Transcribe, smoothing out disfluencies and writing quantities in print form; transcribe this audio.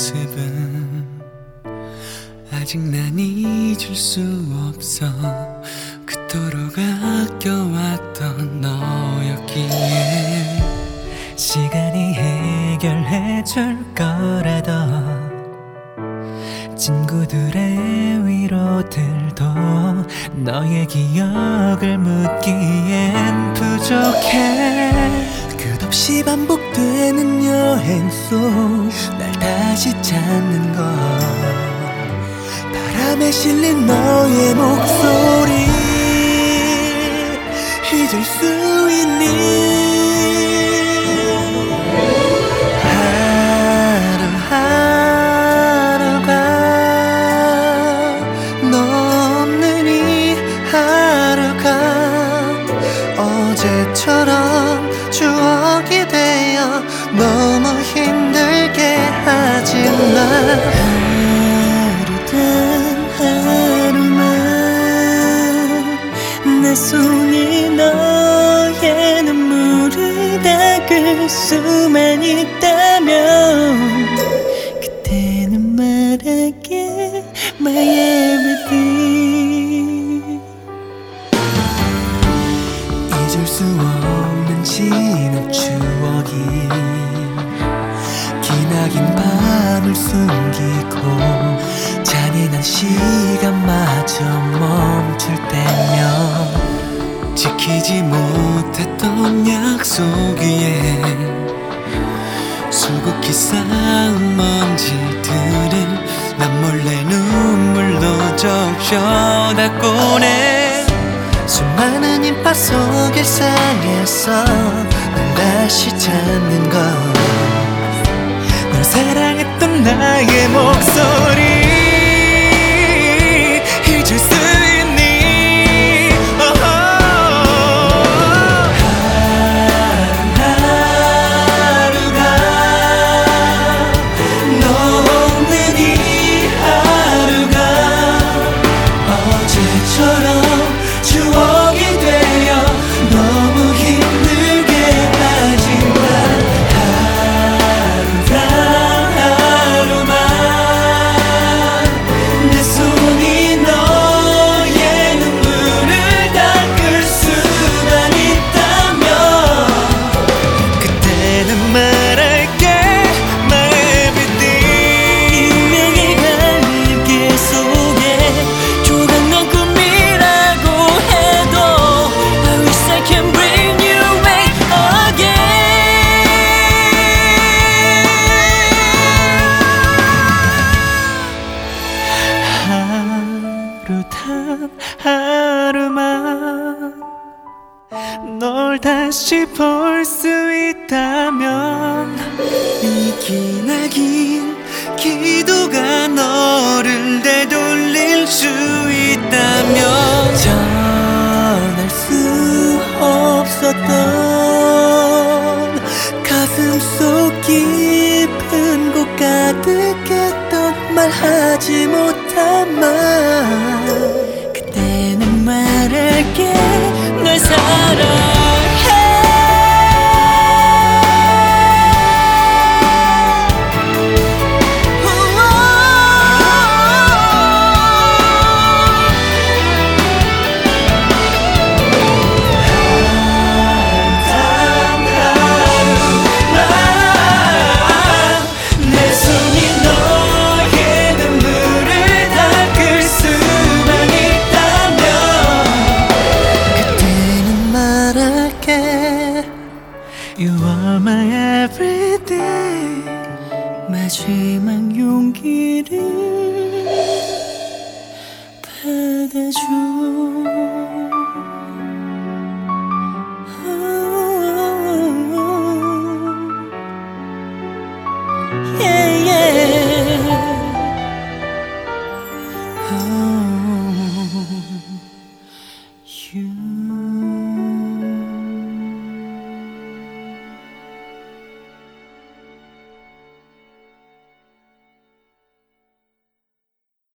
모습은 아직 난 잊을 수 없어. 그토록 아껴왔던 너였기에 시간이 해결해줄 거라도 친구들의 위로들도 너의 기억을 묻기엔 부족해. 끝없이 반복되는 여행 속 날 다시 찾는 것, 바람에 실린 너의 목소리 잊을 수 있니? 하루하루가 너 없는 이 하루가 어제처럼 추억이 되어 너무 힘들게 하지만 하루든 하루만 내 손이 너의 눈물을 닦을 수만 있다면 그때는 말할게 My everything. 잊을 수 없는 지난 추억이 기나긴 밤을 숨기고 잔인한 시간마저 멈출 때면 지키지 못했던 약속 위에 수북히 쌓은 먼지들을 난 몰래 눈물로 적셔다 꺼내. 수많은 인파 속 일상에서 널 다시 찾는 것, 널 사랑했던 나의 목소리 잊을 수 있니? 하루하루가 너 없는 이 하루가 어제처럼 추억이 되어 너무 힘들게 하지만 하루만 내 손이 너의 눈물을 닦을 수만 있다면 그때는 말할게 My everything. 운명의 갈길 속에 조각난 꿈이라고 해도 I wish I can bring you back again. 하루 단 하루만 널 다시 볼 수 있다면 이 기나긴 기도가 너를 되돌릴 수 있다면 전할 수 없었던 가슴 속 깊은 곳 가득했던 말하지 못한 말 그때는 말할게 널 사랑해. You are my everything. 마지막 용기를 받아줘.